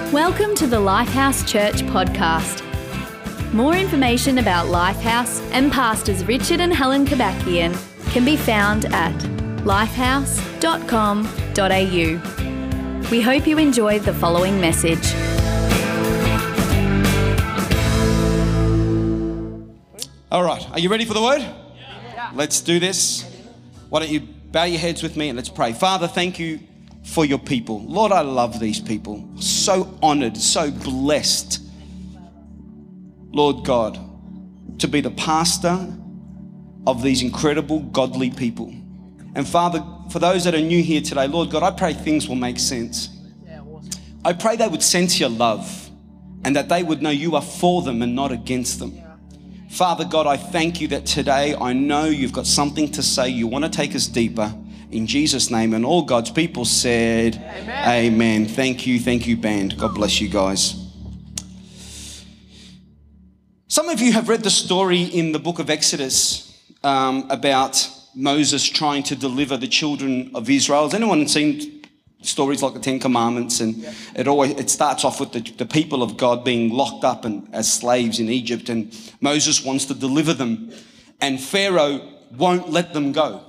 Welcome to the Lifehouse Church podcast. More information about Lifehouse and pastors Richard and Helen Kabakian can be found at lifehouse.com.au. We hope you enjoy the following message. All right, are you ready for the word? Yeah. Let's do this. Why don't you bow your heads with me and let's pray. Father, thank you for your people. Lord, I love these people. So honored, so blessed, Lord God, to be the pastor of these incredible, godly people. And Father, for those that are new here today, Lord God, I pray things will make sense. I pray they would sense your love and that they would know you are for them and not against them. Father God, I thank you that today I know you've got something to say. You want to take us deeper. In Jesus' name, and all God's people said, Amen. Amen. Thank you, band. God bless you guys. Some of you have read the story in the book of Exodus about Moses trying to deliver the children of Israel. Has anyone seen stories like the Ten Commandments? And it starts off with the people of God being locked up as slaves in Egypt, and Moses wants to deliver them, and Pharaoh won't let them go.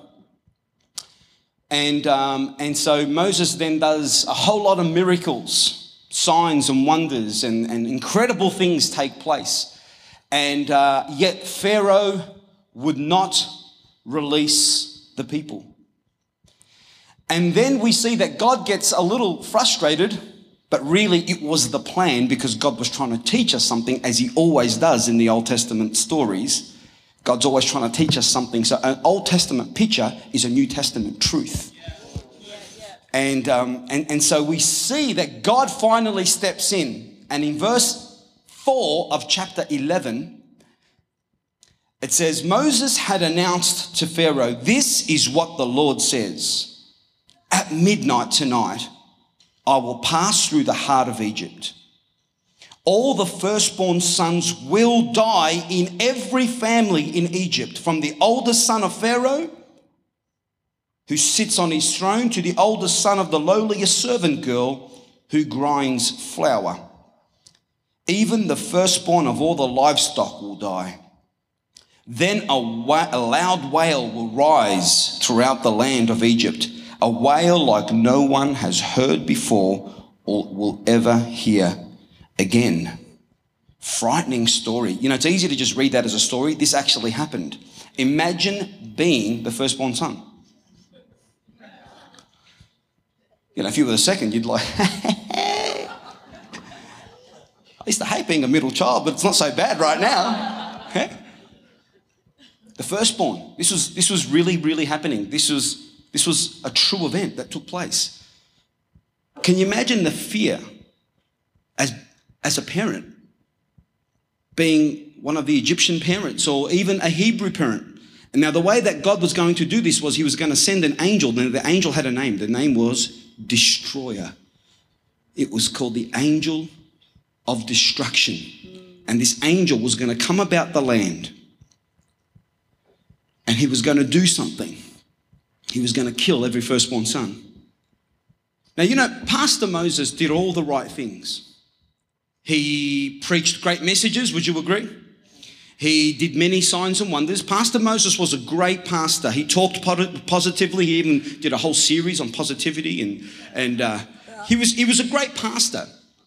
And so Moses then does a whole lot of miracles, signs and wonders, and incredible things take place. And yet Pharaoh would not release the people. And then we see that God gets a little frustrated, but really it was the plan because God was trying to teach us something, as he always does in the Old Testament stories. God's always trying to teach us something. So an Old Testament picture is a New Testament truth. And so we see that God finally steps in. And in verse 4 of chapter 11, it says, Moses had announced to Pharaoh, "This is what the Lord says. At midnight tonight, I will pass through the heart of Egypt. All the firstborn sons will die in every family in Egypt, from the oldest son of Pharaoh, who sits on his throne, to the oldest son of the lowliest servant girl who grinds flour. Even the firstborn of all the livestock will die. Then a loud wail will rise throughout the land of Egypt, a wail like no one has heard before or will ever hear again." Frightening story. You know, it's easy to just read that as a story. This actually happened. Imagine being the firstborn son. You know, if you were the second, you'd like, I used to hate being a middle child, but it's not so bad right now. The firstborn. This was really, really happening. This was a true event that took place. Can you imagine the fear as a parent, being one of the Egyptian parents or even a Hebrew parent? And now the way that God was going to do this was he was going to send an angel. Now the angel had a name. The name was Destroyer. It was called the angel of destruction. And this angel was going to come about the land. And he was going to do something. He was going to kill every firstborn son. Now, you know, Pastor Moses did all the right things. He preached great messages, would you agree? He did many signs and wonders. Pastor Moses was a great pastor. He talked positively. He even did a whole series on positivity, and he was a great pastor.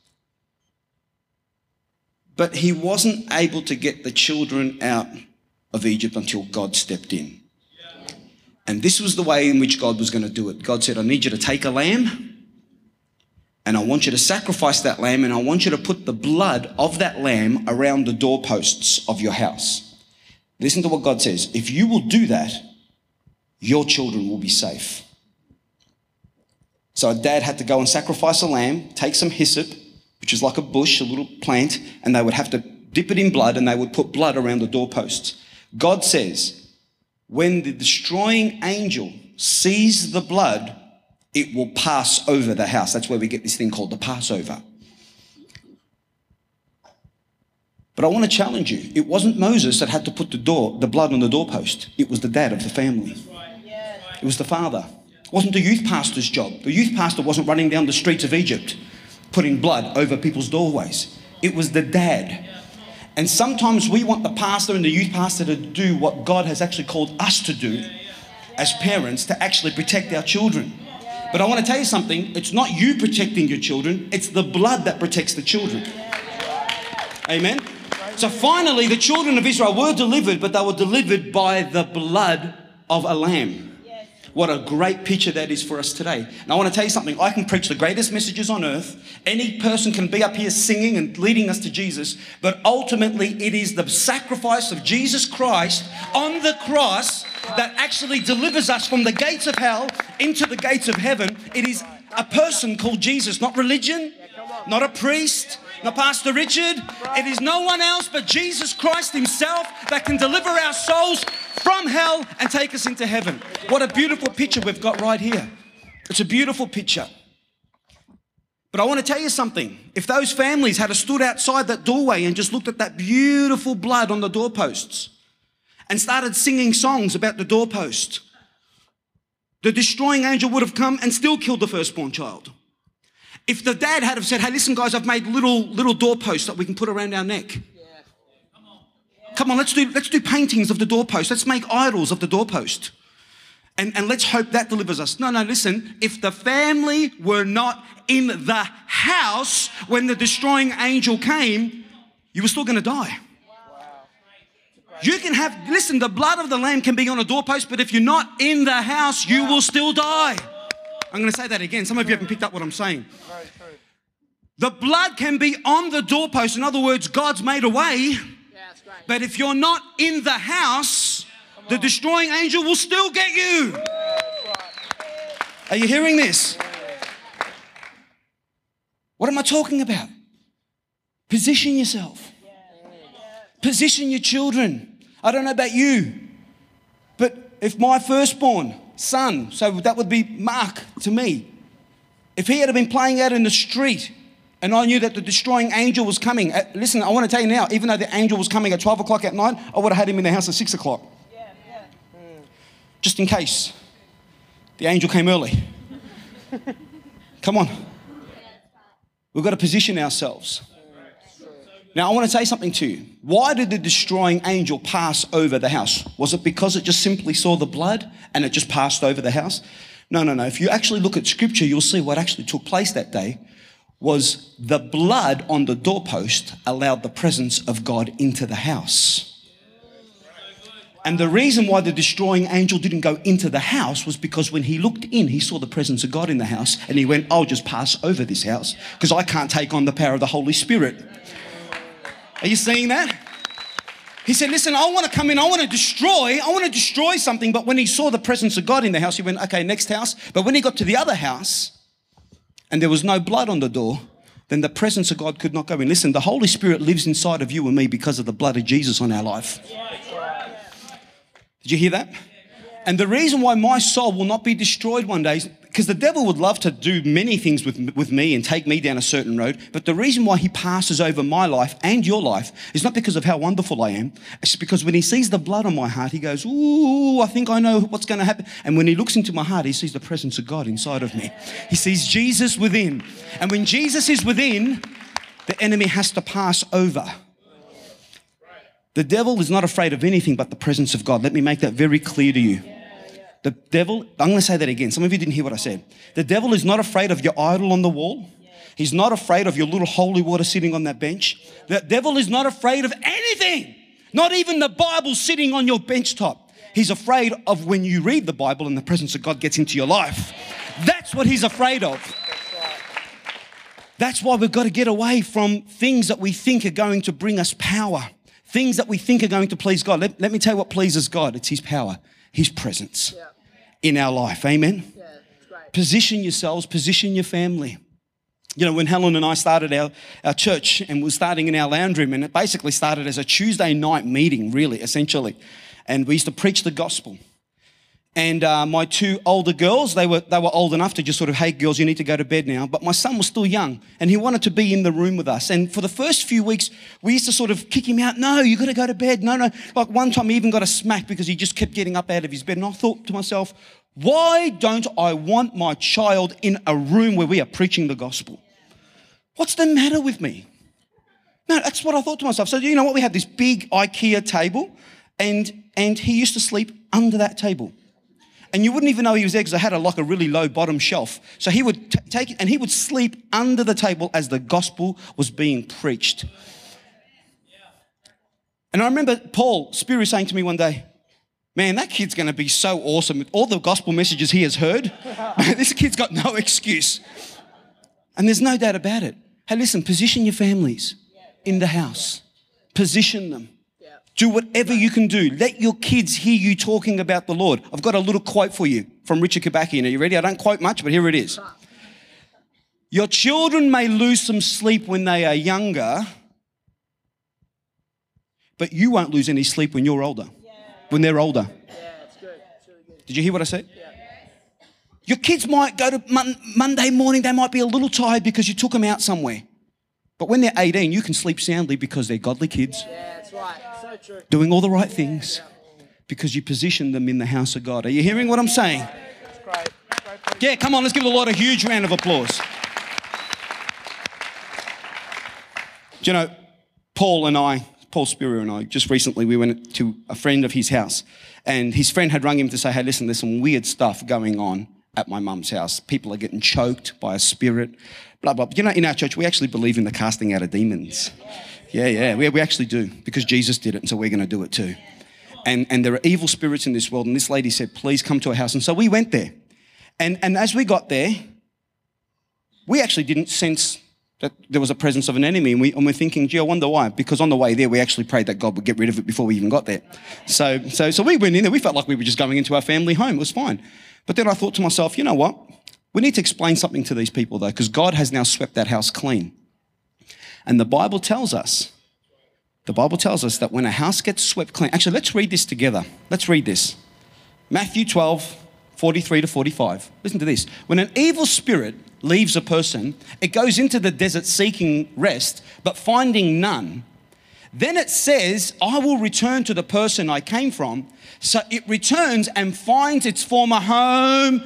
But he wasn't able to get the children out of Egypt until God stepped in. And this was the way in which God was going to do it. God said, "I need you to take a lamb, and I want you to sacrifice that lamb, and I want you to put the blood of that lamb around the doorposts of your house." Listen to what God says. If you will do that, your children will be safe. So a dad had to go and sacrifice a lamb, take some hyssop, which is like a bush, a little plant, and they would have to dip it in blood, and they would put blood around the doorposts. God says, when the destroying angel sees the blood, it will pass over the house. That's where we get this thing called the Passover. But I want to challenge you. It wasn't Moses that had to put the blood on the doorpost. It was the dad of the family. It was the father. It wasn't the youth pastor's job. The youth pastor wasn't running down the streets of Egypt putting blood over people's doorways. It was the dad. And sometimes we want the pastor and the youth pastor to do what God has actually called us to do as parents, to actually protect our children. But I want to tell you something. It's not you protecting your children. It's the blood that protects the children. Amen? So finally, the children of Israel were delivered, but they were delivered by the blood of a lamb. What a great picture that is for us today. And I want to tell you something. I can preach the greatest messages on earth. Any person can be up here singing and leading us to Jesus. But ultimately, it is the sacrifice of Jesus Christ on the cross that actually delivers us from the gates of hell into the gates of heaven. It is a person called Jesus, not religion, not a priest, not Pastor Richard. It is no one else but Jesus Christ himself that can deliver our souls from hell and take us into heaven. What a beautiful picture we've got right here. It's a beautiful picture. But I want to tell you something. If those families had stood outside that doorway and just looked at that beautiful blood on the doorposts and started singing songs about the doorpost, the destroying angel would have come and still killed the firstborn child. If the dad had have said, hey, listen, guys, I've made little doorposts that we can put around our neck. Come on, let's do paintings of the doorpost. Let's make idols of the doorpost. And let's hope that delivers us. No, listen. If the family were not in the house when the destroying angel came, you were still going to die. You can have, listen, the blood of the lamb can be on a doorpost, but if you're not in the house, you will still die. I'm going to say that again. Some of you haven't picked up what I'm saying. The blood can be on the doorpost. In other words, God's made a way. But if you're not in the house, the destroying angel will still get you. Are you hearing this? What am I talking about? Position yourself. Position your children. I don't know about you, but if my firstborn son, so that would be Mark to me, if he had been playing out in the street and I knew that the destroying angel was coming, listen, I want to tell you now, even though the angel was coming at 12 o'clock at night, I would have had him in the house at 6 o'clock. Just in case the angel came early. Come on. We've got to position ourselves. Now, I want to say something to you. Why did the destroying angel pass over the house? Was it because it just simply saw the blood and it just passed over the house? No. If you actually look at scripture, you'll see what actually took place that day was the blood on the doorpost allowed the presence of God into the house. And the reason why the destroying angel didn't go into the house was because when he looked in, he saw the presence of God in the house and he went, I'll just pass over this house because I can't take on the power of the Holy Spirit. Are you seeing that? He said, listen, I want to come in, I want to destroy something. But when he saw the presence of God in the house, he went, okay, next house. But when he got to the other house and there was no blood on the door, then the presence of God could not go in. Listen, the Holy Spirit lives inside of you and me because of the blood of Jesus on our life. Did you hear that? And the reason why my soul will not be destroyed one day is because the devil would love to do many things with me and take me down a certain road. But the reason why he passes over my life and your life is not because of how wonderful I am. It's because when he sees the blood on my heart, he goes, ooh, I think I know what's going to happen. And when he looks into my heart, he sees the presence of God inside of me. He sees Jesus within. And when Jesus is within, the enemy has to pass over. The devil is not afraid of anything but the presence of God. Let me make that very clear to you. The devil, I'm going to say that again. Some of you didn't hear what I said. The devil is not afraid of your idol on the wall. He's not afraid of your little holy water sitting on that bench. The devil is not afraid of anything. Not even the Bible sitting on your bench top. He's afraid of when you read the Bible and the presence of God gets into your life. That's what he's afraid of. That's why we've got to get away from things that we think are going to bring us power. Things that we think are going to please God. Let me tell you what pleases God. It's his power, his presence in our life. Amen? Yeah, that's great. Position yourselves, position your family. You know, when Helen and I started our church and we're starting in our lounge room, and it basically started as a Tuesday night meeting, really, essentially. And we used to preach the gospel. And my two older girls, they were old enough to just sort of, hey, girls, you need to go to bed now. But my son was still young, and he wanted to be in the room with us. And for the first few weeks, we used to sort of kick him out. No, you got to go to bed. No. Like one time, he even got a smack because he just kept getting up out of his bed. And I thought to myself, why don't I want my child in a room where we are preaching the gospel? What's the matter with me? No, that's what I thought to myself. So you know what? We had this big IKEA table and he used to sleep under that table. And you wouldn't even know he was there because I had a really low bottom shelf. So he would take it and he would sleep under the table as the gospel was being preached. And I remember Paul Spirit saying to me one day, man, that kid's going to be so awesome with all the gospel messages he has heard. This kid's got no excuse. And there's no doubt about it. Hey, listen, position your families in the house. Position them. Do whatever you can do. Let your kids hear you talking about the Lord. I've got a little quote for you from Richard Kabakian. Are you ready? I don't quote much, but here it is. Your children may lose some sleep when they are younger, but you won't lose any sleep when you're older. When they're older. Yeah, it's good. It's really good. Did you hear what I said? Yeah. Your kids might go to Monday morning, they might be a little tired because you took them out somewhere. But when they're 18, you can sleep soundly because they're godly kids. Yeah, that's right. So true. Doing all the right things because you position them in the house of God. Are you hearing what I'm saying? That's great. Yeah, come on, let's give the Lord a huge round of applause. Do you know, Paul Spiro and I, just recently we went to a friend of his house and his friend had rung him to say, hey, listen, there's some weird stuff going on at my mum's house. People are getting choked by a spirit, blah, blah. But you know, in our church, we actually believe in the casting out of demons. Yeah, we actually do because Jesus did it and so we're going to do it too. And there are evil spirits in this world and this lady said, please come to our house. And so we went there. And as we got there, we actually didn't sense that there was a presence of an enemy. And we're thinking, gee, I wonder why. Because on the way there, we actually prayed that God would get rid of it before we even got there. So we went in there. We felt like we were just going into our family home. It was fine. But then I thought to myself, you know what? We need to explain something to these people, though, because God has now swept that house clean. And the Bible tells us that when a house gets swept clean, actually, let's read this together. Let's read this. Matthew 12, 43 to 45. Listen to this. When an evil spirit leaves a person, it goes into the desert seeking rest, but finding none. Then it says, I will return to the person I came from. So it returns and finds its former home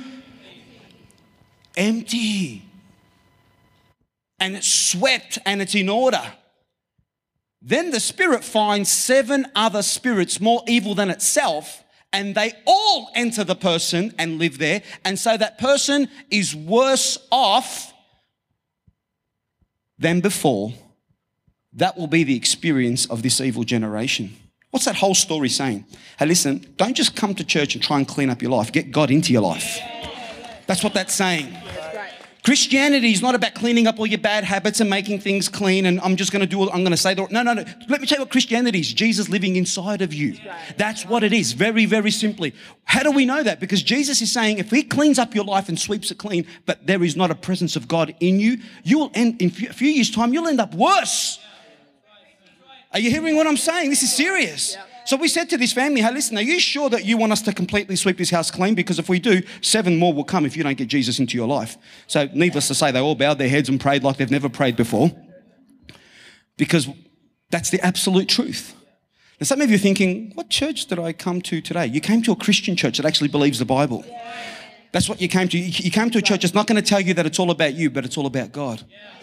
empty. And it's swept and it's in order. Then the spirit finds 7 other spirits more evil than itself, and they all enter the person and live there. And so that person is worse off than before. That will be the experience of this evil generation. What's that whole story saying? Hey, listen, don't just come to church and try and clean up your life. Get God into your life. That's what that's saying. Christianity is not about cleaning up all your bad habits and making things clean and I'm going to say, no. Let me tell you what Christianity is. Jesus living inside of you. That's what it is, very, very simply. How do we know that? Because Jesus is saying if he cleans up your life and sweeps it clean, but there is not a presence of God in you, you will end, in a few years' time, you'll end up worse. Are you hearing what I'm saying? This is serious. So we said to this family, hey, listen, are you sure that you want us to completely sweep this house clean? Because if we do, 7 more will come if you don't get Jesus into your life. So needless to say, they all bowed their heads and prayed like they've never prayed before. Because that's the absolute truth. Now, some of you are thinking, what church did I come to today? You came to a Christian church that actually believes the Bible. That's what you came to. You came to a church that's not going to tell you that it's all about you, but it's all about God.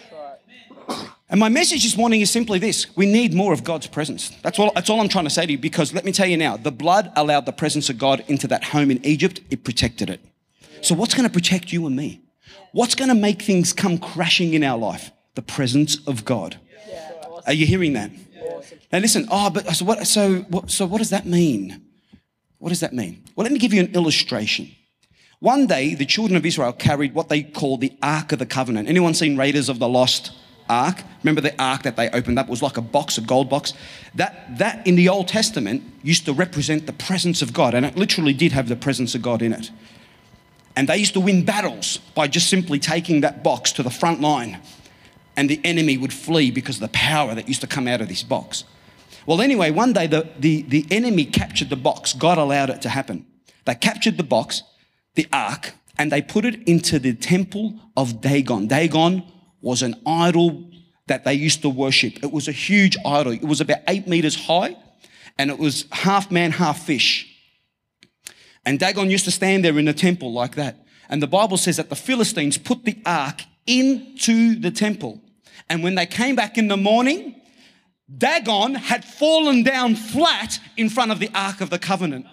And my message this morning is simply this. We need more of God's presence. That's all I'm trying to say to you, because let me tell you now, the blood allowed the presence of God into that home in Egypt. It protected it. So what's going to protect you and me? What's going to make things come crashing in our life? The presence of God. Are you hearing that? Now listen, so what does that mean? What does that mean? Well, let me give you an illustration. One day, the children of Israel carried what they call the Ark of the Covenant. Anyone seen Raiders of the Lost Ark? Remember the ark that they opened up? It was like a box, a gold box. That in the Old Testament used to represent the presence of God, and it literally did have the presence of God in it. And they used to win battles by just simply taking that box to the front line, and the enemy would flee because of the power that used to come out of this box. Well, anyway, one day the enemy captured the box. God allowed it to happen. They captured the box, the ark, and they put it into the temple of Dagon. Dagon was an idol that they used to worship. It was a huge idol. It was about 8 meters high, and it was half man, half fish. And Dagon used to stand there in the temple like that. And the Bible says that the Philistines put the ark into the temple. And when they came back in the morning, Dagon had fallen down flat in front of the Ark of the Covenant.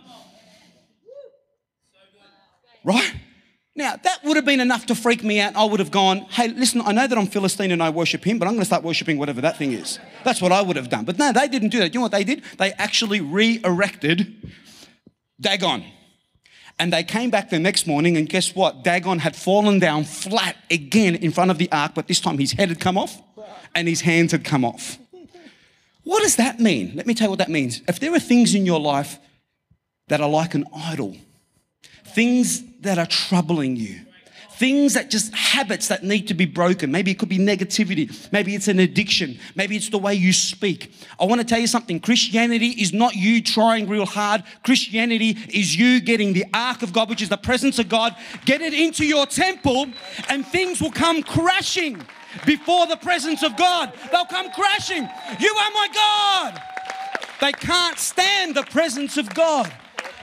Right? Now, that would have been enough to freak me out. I would have gone, hey, listen, I know that I'm Philistine and I worship him, but I'm going to start worshiping whatever that thing is. That's what I would have done. But no, they didn't do that. You know what they did? They actually re-erected Dagon. And they came back the next morning, and guess what? Dagon had fallen down flat again in front of the ark, but this time his head had come off and his hands had come off. What does that mean? Let me tell you what that means. If there are things in your life that are like an idol, things that are troubling you, things that just habits that need to be broken. Maybe it could be negativity. Maybe it's an addiction. Maybe it's the way you speak. I want to tell you something. Christianity is not you trying real hard. Christianity is you getting the ark of God, which is the presence of God, get it into your temple, and things will come crashing before the presence of God. They'll come crashing. You are my God. They can't stand the presence of God.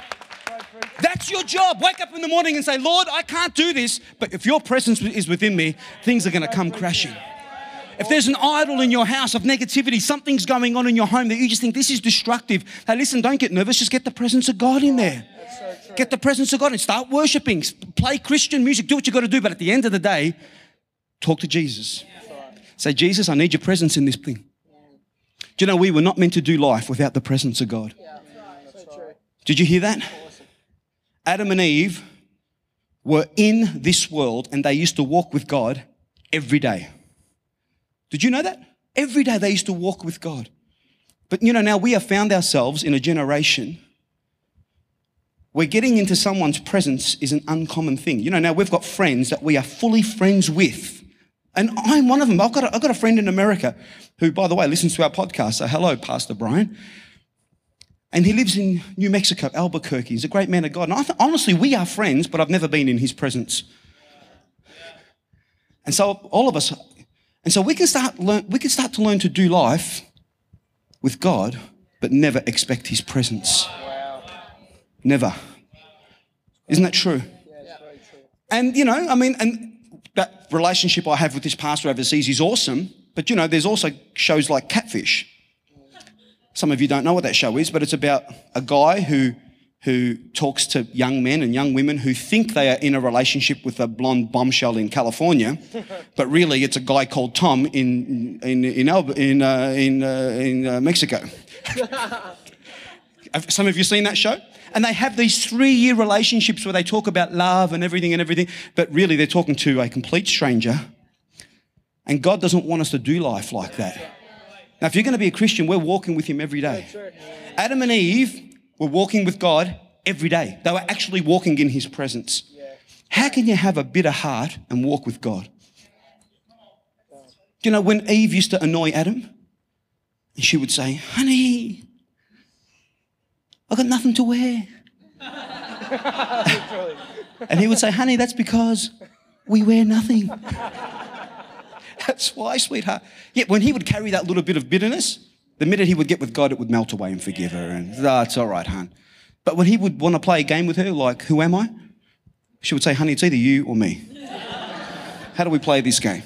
That's your job. Wake up in the morning and say, Lord, I can't do this, but if your presence is within me, things are going to come crashing. If there's an idol in your house of negativity, something's going on in your home that you just think this is destructive, hey, listen, don't get nervous. Just get the presence of God in there. Get the presence of God and start worshiping. Play Christian music. Do what you got to do. But at the end of the day, talk to Jesus. Say, Jesus, I need your presence in this thing. Do you know we were not meant to do life without the presence of God? Did you hear that? Adam and Eve were in this world and they used to walk with God every day. Did you know that? Every day they used to walk with God. But you know, now we have found ourselves in a generation where getting into someone's presence is an uncommon thing. You know, now we've got friends that we are fully friends with. And I'm one of them. I've got a friend in America who, by the way, listens to our podcast. So hello, Pastor Brian. And he lives in New Mexico, Albuquerque. He's a great man of God. And honestly, we are friends, but I've never been in his presence. And so all of us, and so we can start to learn to do life with God, but never expect his presence. Wow. Never. Isn't that true? Yeah, it's very true. And you know, I mean, and that relationship I have with this pastor overseas is awesome, but you know, there's also shows like Catfish. Some of you don't know what that show is, but it's about a guy who talks to young men and young women who think they are in a relationship with a blonde bombshell in California, but really it's a guy called Tom in Mexico. Have some of you seen that show? And they have these 3-year relationships where they talk about love and everything, but really they're talking to a complete stranger. And God doesn't want us to do life like that. Now, if you're going to be a Christian, we're walking with him every day. Adam and Eve were walking with God every day. They were actually walking in his presence. How can you have a bitter heart and walk with God? You know, when Eve used to annoy Adam, and she would say, honey, I've got nothing to wear. And he would say, honey, that's because we wear nothing. That's why, sweetheart. Yet when he would carry that little bit of bitterness, the minute he would get with God, it would melt away and forgive her. And, it's all right, hon. But when he would want to play a game with her, like, who am I? She would say, honey, it's either you or me. How do we play this game?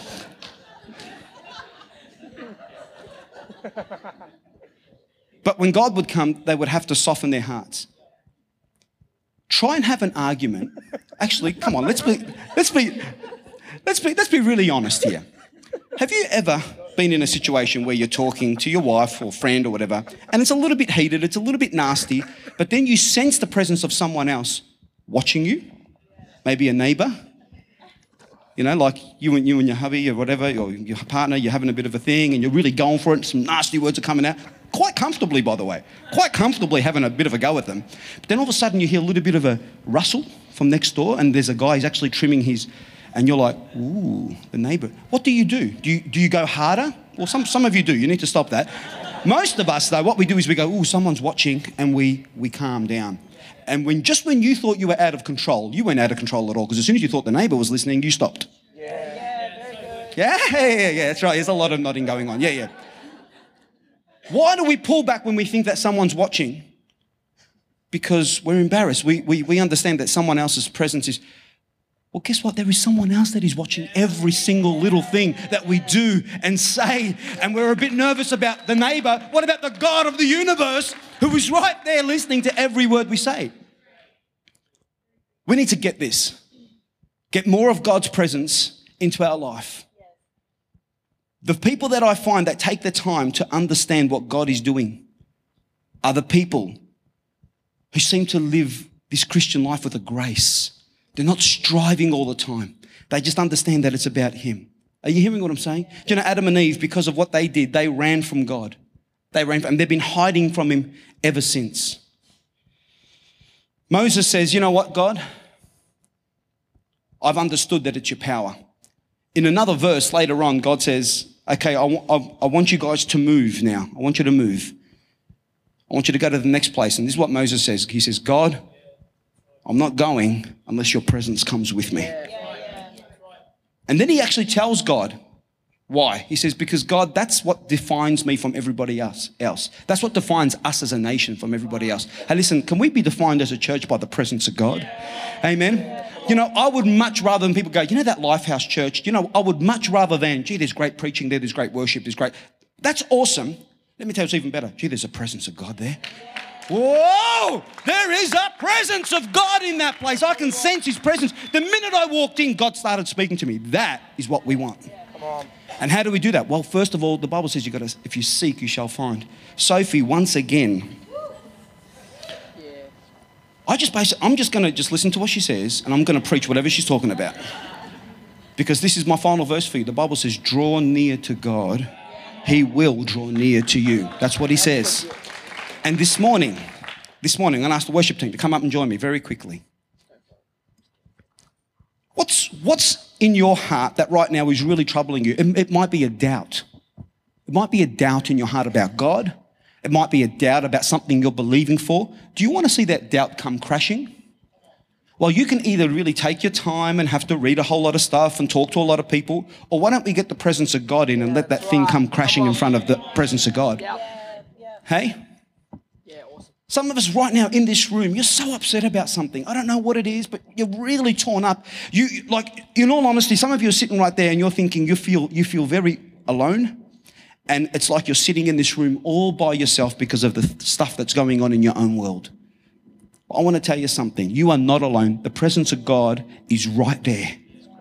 But when God would come, they would have to soften their hearts. Try and have an argument. Actually, come on, let's be really honest here. Have you ever been in a situation where you're talking to your wife or friend or whatever, and it's a little bit heated, it's a little bit nasty, but then you sense the presence of someone else watching you? Maybe a neighbour? You know, like you and your hubby or whatever, or your partner, you're having a bit of a thing and you're really going for it, some nasty words are coming out. Quite comfortably, by the way. Quite comfortably having a bit of a go at them. But then all of a sudden you hear a little bit of a rustle from next door and there's a guy who's actually trimming his... And you're like, ooh, the neighbour. What do you do? Do you go harder? Well, some of you do. You need to stop that. Most of us, though, what we do is we go, ooh, someone's watching, and we calm down. And when you thought you were out of control, you weren't out of control at all, because as soon as you thought the neighbour was listening, you stopped. Yeah, very good. Yeah, that's right. There's a lot of nodding going on. Yeah. Why do we pull back when we think that someone's watching? Because we're embarrassed. We understand that someone else's presence is... Well, guess what? There is someone else that is watching every single little thing that we do and say, and we're a bit nervous about the neighbor. What about the God of the universe who is right there listening to every word we say? We need to get this. Get more of God's presence into our life. The people that I find that take the time to understand what God is doing are the people who seem to live this Christian life with a grace. They're not striving all the time. They just understand that it's about Him. Are you hearing what I'm saying? Do you know Adam and Eve, because of what they did, they ran from God. And they've been hiding from Him ever since. Moses says, you know what, God? I've understood that it's your power. In another verse later on, God says, okay, I want you guys to move now. I want you to move. I want you to go to the next place. And this is what Moses says. He says, God, I'm not going unless your presence comes with me. And then he actually tells God why. He says, because God, that's what defines me from everybody else. That's what defines us as a nation from everybody else. Hey, listen, can we be defined as a church by the presence of God? Amen. You know, I would much rather than people go, you know that Lifehouse Church, you know, I would much rather than, gee, there's great preaching there, there's great worship, there's great. That's awesome. Let me tell you what's even better. Gee, there's a presence of God there. Whoa! There is a presence of God in that place. I can sense His presence. The minute I walked in, God started speaking to me. That is what we want. Come on. And how do we do that? Well, first of all, the Bible says if you seek, you shall find. Sophie, once again, I'm just going to listen to what she says, and I'm going to preach whatever she's talking about. Because this is my final verse for you. The Bible says, draw near to God, He will draw near to you. That's what He says. And this morning, I'm going to ask the worship team to come up and join me very quickly. What's in your heart that right now is really troubling you? It might be a doubt. It might be a doubt in your heart about God. It might be a doubt about something you're believing for. Do you want to see that doubt come crashing? Well, you can either really take your time and have to read a whole lot of stuff and talk to a lot of people, or why don't we get the presence of God in and let that thing come crashing in front of the presence of God? Hey? Yeah, awesome. Some of us right now in this room, you're so upset about something. I don't know what it is, but you're really torn up. In all honesty, some of you are sitting right there and you're thinking you feel very alone. And it's like you're sitting in this room all by yourself because of the stuff that's going on in your own world. I want to tell you something. You are not alone. The presence of God is right there.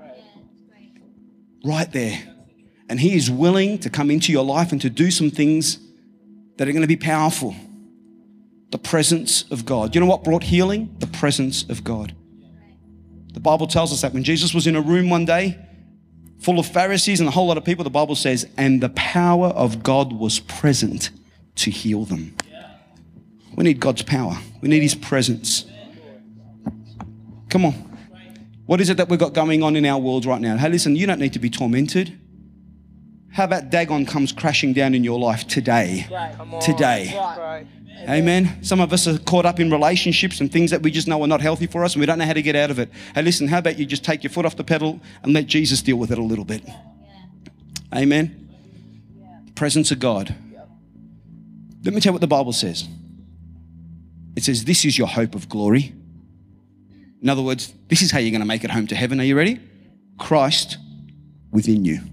Right there. And He is willing to come into your life and to do some things that are going to be powerful. The presence of God. You know what brought healing? The presence of God. The Bible tells us that when Jesus was in a room one day, full of Pharisees and a whole lot of people, the Bible says, and the power of God was present to heal them. We need God's power. We need His presence. Come on. What is it that we've got going on in our world right now? Hey, listen, you don't need to be tormented. How about Dagon comes crashing down in your life today? Today. Right. Amen. Some of us are caught up in relationships and things that we just know are not healthy for us and we don't know how to get out of it. Hey, listen, how about you just take your foot off the pedal and let Jesus deal with it a little bit? Amen. Presence of God. Let me tell you what the Bible says. It says, this is your hope of glory. In other words, this is how you're going to make it home to heaven. Are you ready? Christ within you.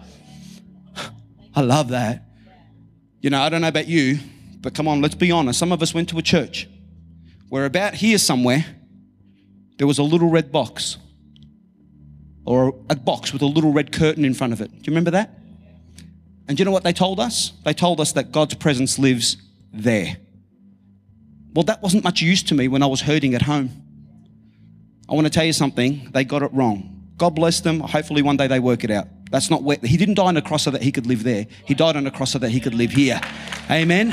I love that. You know, I don't know about you, but come on, let's be honest. Some of us went to a church where about here somewhere, there was a little red box or a box with a little red curtain in front of it. Do you remember that? And do you know what they told us? They told us that God's presence lives there. Well, that wasn't much use to me when I was hurting at home. I want to tell you something. They got it wrong. God bless them. Hopefully one day they work it out. That's not where, He didn't die on a cross so that He could live there. He died on a cross so that He could live here. Amen.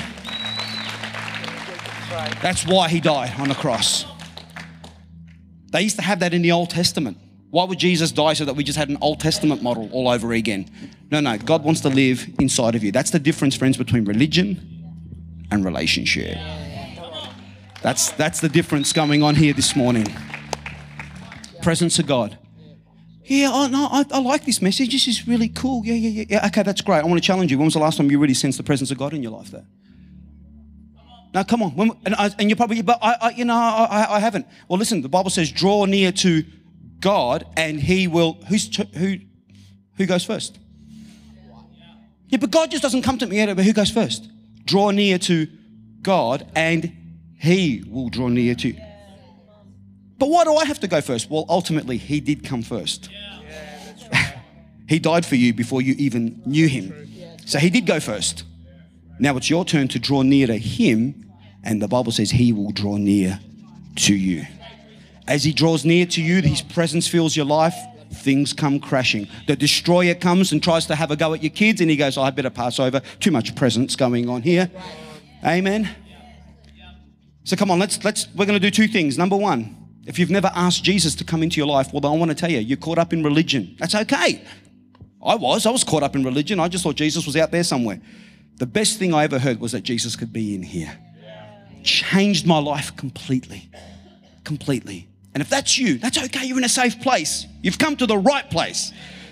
That's why He died on the cross. They used to have that in the Old Testament. Why would Jesus die so that we just had an Old Testament model all over again? No. God wants to live inside of you. That's the difference, friends, between religion and relationship. That's the difference going on here this morning. Presence of God. Yeah, I like this message. This is really cool. Yeah. Okay, that's great. I want to challenge you. When was the last time you really sensed the presence of God in your life there? Now, come on. And you're probably, but I haven't. Well, listen, the Bible says, draw near to God and he will, who goes first? Yeah, but God just doesn't come to me, but who goes first? Draw near to God and he will draw near to you. But why do I have to go first? Well, ultimately, he did come first. He died for you before you even knew him. So he did go first. Now it's your turn to draw near to him, and the Bible says he will draw near to you. As he draws near to you, his presence fills your life, things come crashing. The destroyer comes and tries to have a go at your kids, and he goes, I better pass over. Too much presence going on here. Amen. So come on, we're going to do two things. Number one, if you've never asked Jesus to come into your life, well, I want to tell you, you're caught up in religion. That's okay. I was caught up in religion. I just thought Jesus was out there somewhere. The best thing I ever heard was that Jesus could be in here. Changed my life completely. Completely. And if that's you, that's okay. You're in a safe place. You've come to the right place.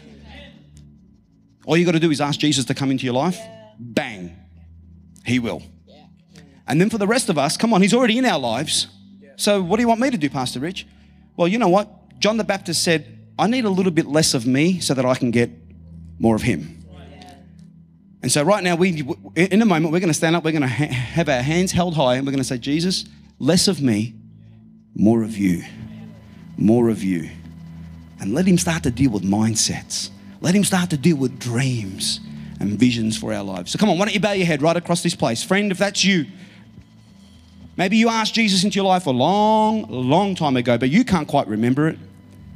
All you got to do is ask Jesus to come into your life. Bang. He will. And then for the rest of us, come on, he's already in our lives. So what do you want me to do, Pastor Rich? Well, you know what? John the Baptist said, I need a little bit less of me so that I can get more of him. And so right now, in a moment, we're going to stand up. We're going to have our hands held high, and we're going to say, Jesus, less of me, more of you. More of you. And let him start to deal with mindsets. Let him start to deal with dreams and visions for our lives. So come on, why don't you bow your head right across this place? Friend, if that's you, maybe you asked Jesus into your life a long, long time ago, but you can't quite remember it.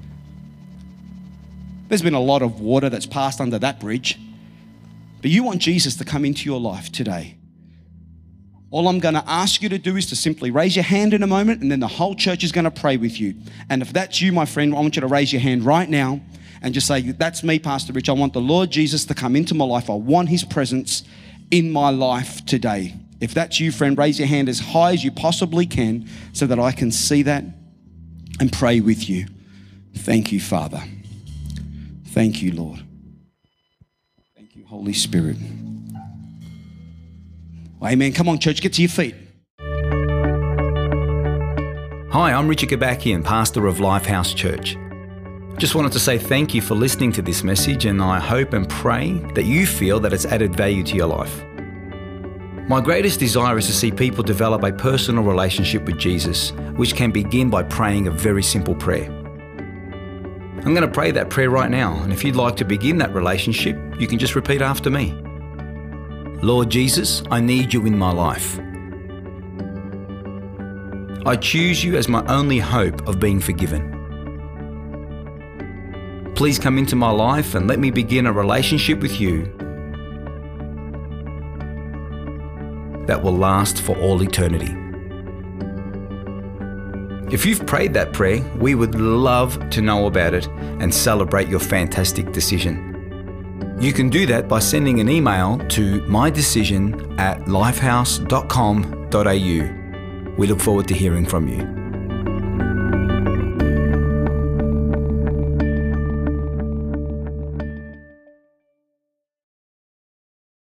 There's been a lot of water that's passed under that bridge. But you want Jesus to come into your life today. All I'm going to ask you to do is to simply raise your hand in a moment, and then the whole church is going to pray with you. And if that's you, my friend, I want you to raise your hand right now and just say, that's me, Pastor Rich. I want the Lord Jesus to come into my life. I want his presence in my life today. If that's you, friend, raise your hand as high as you possibly can so that I can see that and pray with you. Thank you, Father. Thank you, Lord. Thank you, Holy Spirit. Amen. Come on, church, get to your feet. Hi, I'm Richard Gabakian, pastor of Lifehouse Church. Just wanted to say thank you for listening to this message, and I hope and pray that you feel that it's added value to your life. My greatest desire is to see people develop a personal relationship with Jesus, which can begin by praying a very simple prayer. I'm going to pray that prayer right now, and if you'd like to begin that relationship, you can just repeat after me. Lord Jesus, I need you in my life. I choose you as my only hope of being forgiven. Please come into my life and let me begin a relationship with you that will last for all eternity. If you've prayed that prayer, we would love to know about it and celebrate your fantastic decision. You can do that by sending an email to mydecision@lifehouse.com.au. We look forward to hearing from you.